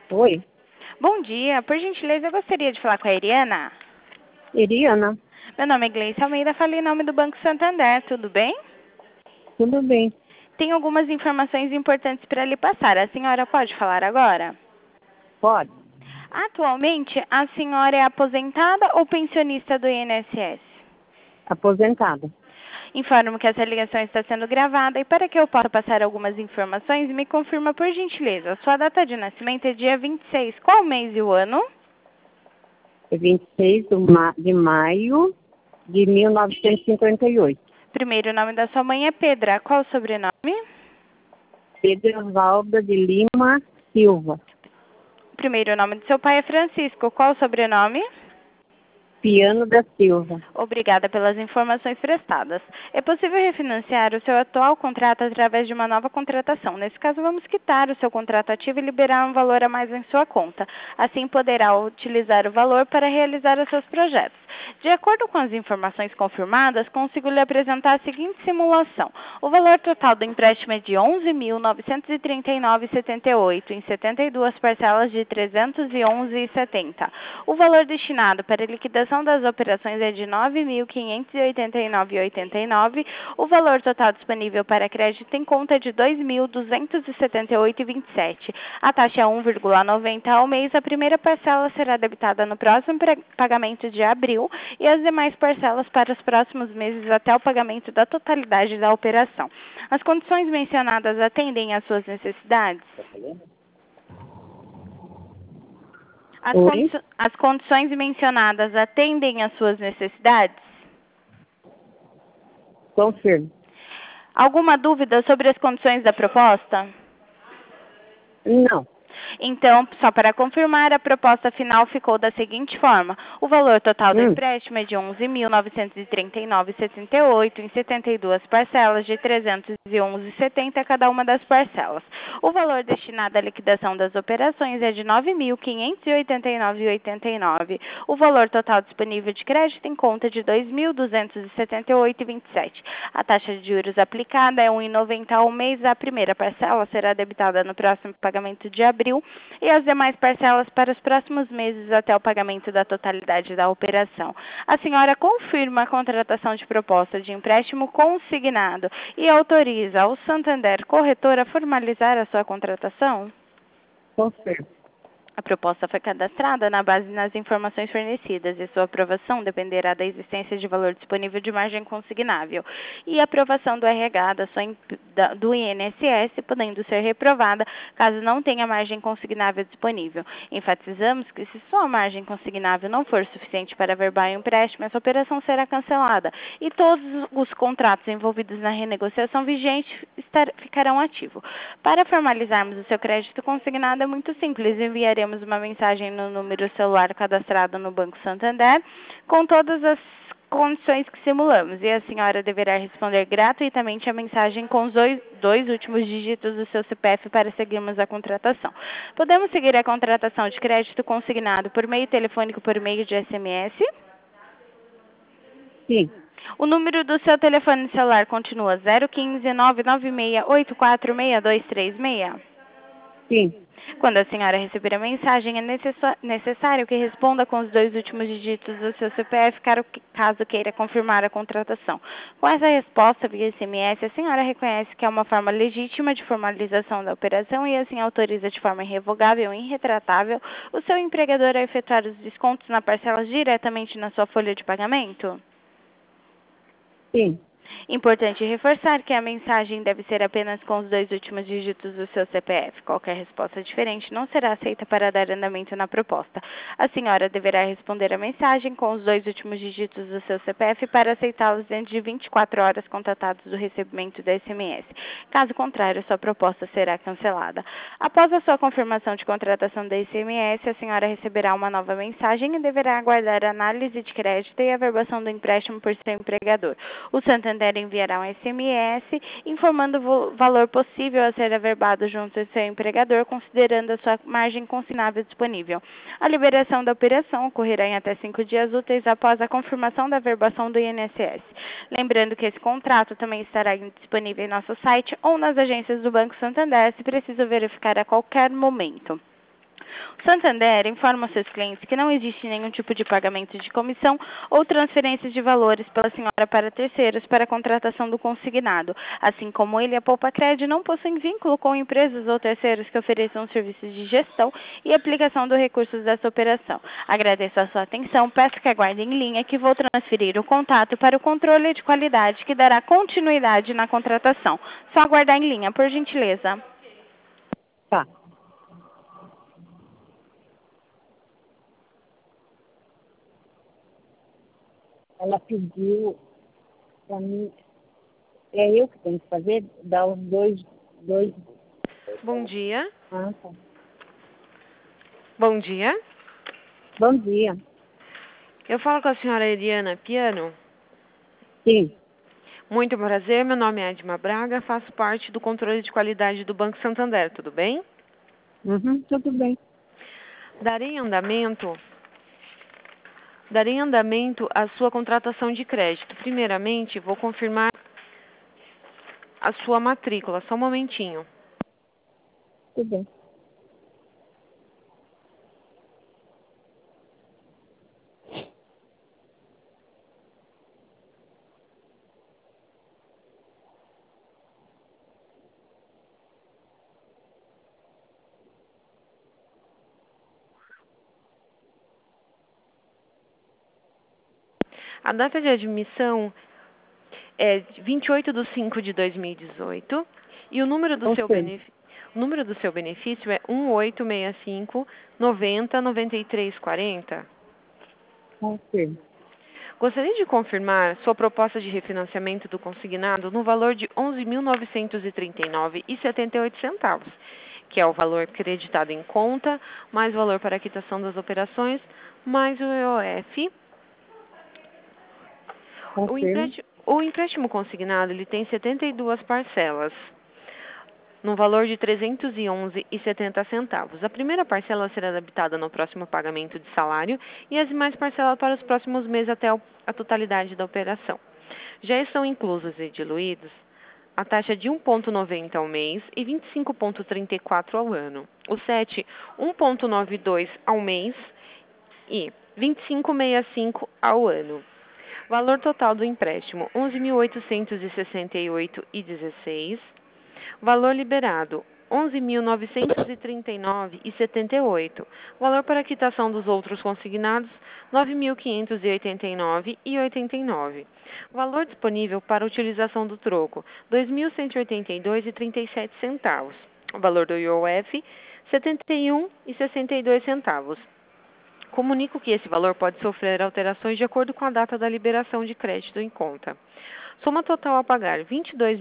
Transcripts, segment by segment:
Oi, Bom dia, por gentileza, eu gostaria de falar com a Eriana. Eliana, Meu nome é Gleice Almeida, falei em nome do Banco Santander, tudo bem? tudo bem? Tenho algumas informações importantes para lhe passar. A senhora pode falar agora? Pode? Atualmente, a senhora é aposentada ou pensionista do INSS? Aposentada. Informo que essa ligação está sendo gravada e para que eu possa passar algumas informações, me confirma por gentileza. Sua data de nascimento é dia 26. Qual mês e o ano? É 26 de maio de 1958. Primeiro nome da sua mãe é Pedra. Qual o sobrenome? Pedro Osvaldo de Lima Silva. Primeiro nome do seu pai é Francisco. Qual o sobrenome? Piano da Silva. Obrigada pelas informações prestadas. É possível refinanciar o seu atual contrato através de uma nova contratação. Nesse caso, vamos quitar o seu contrato ativo e liberar um valor a mais em sua conta. Assim, poderá utilizar o valor para realizar os seus projetos. De acordo com as informações confirmadas, consigo lhe apresentar a seguinte simulação. O valor total do empréstimo é de R$ 11.939,78 em 72 parcelas de R$ 311,70. O valor destinado para a liquidação das operações é de R$ 9.589,89. O valor total disponível para crédito em conta é de R$ 2.278,27. A taxa é 1,90 ao mês. A primeira parcela será debitada no próximo pagamento de abril e as demais parcelas para os próximos meses até o pagamento da totalidade da operação. As condições mencionadas atendem às suas necessidades? Oi? As condições mencionadas atendem às suas necessidades? Confirmo. Alguma dúvida sobre as condições da proposta? Não. Então, só para confirmar, a proposta final ficou da seguinte forma. O valor total do Hum. empréstimo é de R$ 11.939,78 em 72 parcelas de R$ 311,70 cada uma das parcelas. O valor destinado à liquidação das operações é de R$ 9.589,89. O valor total disponível de crédito em conta é de R$ 2.278,27. A taxa de juros aplicada é 1,90 ao mês. A primeira parcela será debitada no próximo pagamento de abril e as demais parcelas para os próximos meses até o pagamento da totalidade da operação. A senhora confirma a contratação de proposta de empréstimo consignado e autoriza o Santander Corretora a formalizar a sua contratação? Confirmo. A proposta foi cadastrada na base das informações fornecidas e sua aprovação dependerá da existência de valor disponível de margem consignável e a aprovação do RH do INSS, podendo ser reprovada caso não tenha margem consignável disponível. Enfatizamos que se sua margem consignável não for suficiente para averbar o empréstimo, essa operação será cancelada e todos os contratos envolvidos na renegociação vigente ficarão ativos. Para formalizarmos o seu crédito consignado é muito simples, enviaremos uma mensagem no número celular cadastrado no Banco Santander com todas as condições que simulamos e a senhora deverá responder gratuitamente a mensagem com os dois últimos dígitos do seu CPF para seguirmos a contratação. Podemos seguir a contratação de crédito consignado por meio telefônico, por meio de SMS? Sim. O número do seu telefone celular continua 015 996 846236? Sim. Quando a senhora receber a mensagem, é necessário que responda com os dois últimos dígitos do seu CPF, caso queira confirmar a contratação. Com essa resposta via SMS, a senhora reconhece que é uma forma legítima de formalização da operação e assim autoriza de forma irrevogável e irretratável o seu empregador a efetuar os descontos na parcela diretamente na sua folha de pagamento? Sim. Importante reforçar que a mensagem deve ser apenas com os dois últimos dígitos do seu CPF. Qualquer resposta diferente não será aceita para dar andamento na proposta. A senhora deverá responder a mensagem com os dois últimos dígitos do seu CPF para aceitá-los dentro de 24 horas contatados do recebimento da SMS. Caso contrário, sua proposta será cancelada. Após a sua confirmação de contratação da SMS, a senhora receberá uma nova mensagem e deverá aguardar a análise de crédito e a averbação do empréstimo por seu empregador. O Santander enviará um SMS informando o valor possível a ser averbado junto ao seu empregador, considerando a sua margem consignável disponível. A liberação da operação ocorrerá em até 5 dias úteis após a confirmação da averbação do INSS. Lembrando que esse contrato também estará disponível em nosso site ou nas agências do Banco Santander, se preciso verificar a qualquer momento. O Santander informa aos seus clientes que não existe nenhum tipo de pagamento de comissão ou transferência de valores pela senhora para terceiros para a contratação do consignado, assim como ele e a Poupacred não possuem vínculo com empresas ou terceiros que ofereçam serviços de gestão e aplicação dos recursos dessa operação. Agradeço a sua atenção, peço que aguarde em linha que vou transferir o contato para o controle de qualidade que dará continuidade na contratação. Só aguardar em linha, por gentileza. Tá. Ela pediu para mim. É eu que tenho que fazer? Dar os dois. Bom dia. Ah, tá. Bom dia. Bom dia. Eu falo com a senhora Eliana Piano. Sim. Muito prazer, meu nome é Edma Braga, faço parte do controle de qualidade do Banco Santander, tudo bem? Uhum, tudo bem. Darei andamento à sua contratação de crédito. Primeiramente, vou confirmar a sua matrícula, só um momentinho. Tudo bem. A data de admissão é 28/5/2018 e o número do seu benefício. O número do seu benefício é 1865 90 93 40. Confirmo. Gostaria de confirmar sua proposta de refinanciamento do consignado no valor de R$ 11.939,78, que é o valor creditado em conta, mais o valor para a quitação das operações, mais o EOF. Confirmo. O empréstimo consignado ele tem 72 parcelas, no valor de R$ 311,70. A primeira parcela será debitada no próximo pagamento de salário e as demais parcelas para os próximos meses até a totalidade da operação. Já estão inclusos e diluídos a taxa de 1,90 ao mês e 25,34 ao ano. O SET, 1,92 ao mês e 25,65 ao ano. Valor total do empréstimo, R$ 11.868,16. Valor liberado, R$ 11.939,78. Valor para quitação dos outros consignados, R$ 9.589,89. Valor disponível para utilização do troco, R$ 2.182,37. Valor do IOF, R$ 71,62. Comunico que esse valor pode sofrer alterações de acordo com a data da liberação de crédito em conta. Soma total a pagar R$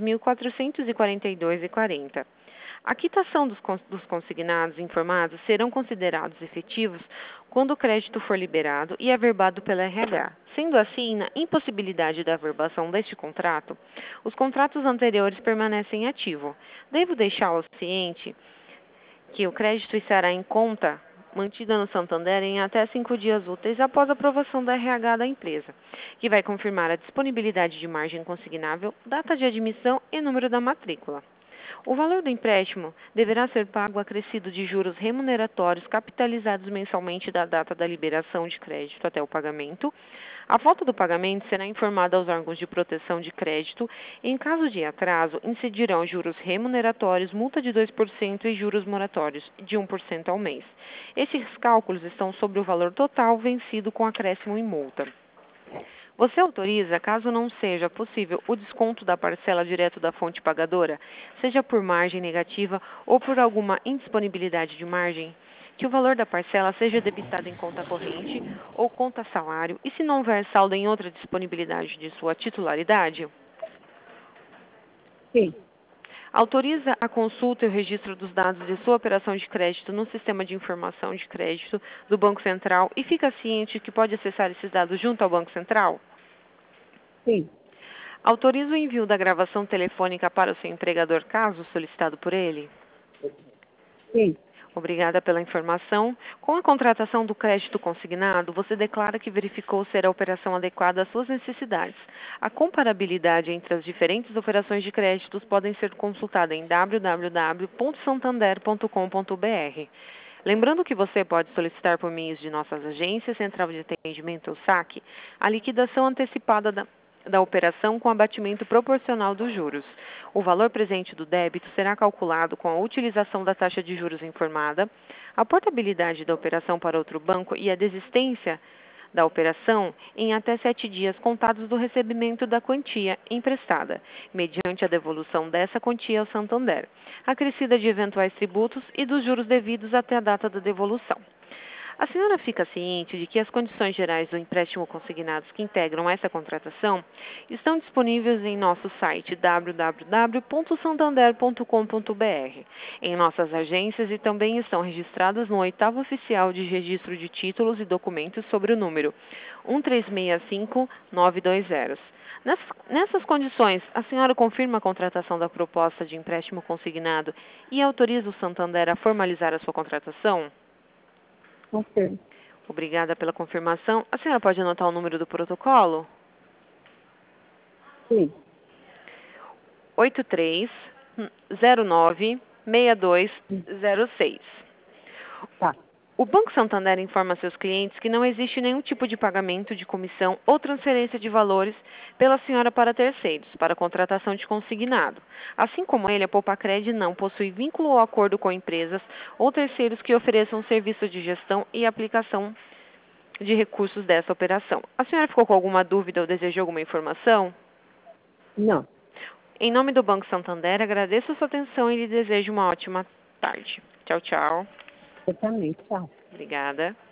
22.442,40. A quitação dos consignados informados serão considerados efetivos quando o crédito for liberado e averbado pela RH. Sendo assim, na impossibilidade da averbação deste contrato, os contratos anteriores permanecem ativos. Devo deixá-lo ciente que o crédito estará em conta mantida no Santander em até 5 dias úteis após a aprovação da RH da empresa, que vai confirmar a disponibilidade de margem consignável, data de admissão e número da matrícula. O valor do empréstimo deverá ser pago acrescido de juros remuneratórios capitalizados mensalmente da data da liberação de crédito até o pagamento. A falta do pagamento será informada aos órgãos de proteção de crédito. Em caso de atraso, incidirão juros remuneratórios, multa de 2% e juros moratórios de 1% ao mês. Esses cálculos estão sobre o valor total vencido com acréscimo e multa. Você autoriza, caso não seja possível, o desconto da parcela direto da fonte pagadora, seja por margem negativa ou por alguma indisponibilidade de margem? Que o valor da parcela seja debitado em conta corrente ou conta salário e se não houver saldo em outra disponibilidade de sua titularidade? Sim. Autoriza a consulta e o registro dos dados de sua operação de crédito no sistema de informação de crédito do Banco Central e fica ciente que pode acessar esses dados junto ao Banco Central? Sim. Autoriza o envio da gravação telefônica para o seu empregador, caso solicitado por ele? Sim. Obrigada pela informação. Com a contratação do crédito consignado, você declara que verificou ser a operação adequada às suas necessidades. A comparabilidade entre as diferentes operações de créditos podem ser consultada em www.santander.com.br. Lembrando que você pode solicitar por meio de nossas agências, Central de Atendimento ou SAC, a liquidação antecipada da operação com abatimento proporcional dos juros. O valor presente do débito será calculado com a utilização da taxa de juros informada, a portabilidade da operação para outro banco e a desistência da operação em até 7 dias contados do recebimento da quantia emprestada, mediante a devolução dessa quantia ao Santander, acrescida de eventuais tributos e dos juros devidos até a data da devolução. A senhora fica ciente de que as condições gerais do empréstimo consignados que integram essa contratação estão disponíveis em nosso site www.santander.com.br, em nossas agências e também estão registradas no 8º Oficial de Registro de Títulos e Documentos sobre o número 1365920. Nessas condições, a senhora confirma a contratação da proposta de empréstimo consignado e autoriza o Santander a formalizar a sua contratação? Ok. Obrigada pela confirmação. A senhora pode anotar o número do protocolo? Sim. 8309-6206. Tá. O Banco Santander informa a seus clientes que não existe nenhum tipo de pagamento de comissão ou transferência de valores pela senhora para terceiros, para contratação de consignado. Assim como ele, a Poupacred não possui vínculo ou acordo com empresas ou terceiros que ofereçam serviço de gestão e aplicação de recursos dessa operação. A senhora ficou com alguma dúvida ou deseja alguma informação? Não. Em nome do Banco Santander, agradeço a sua atenção e lhe desejo uma ótima tarde. Tchau, tchau. Eu também. Tchau. Obrigada.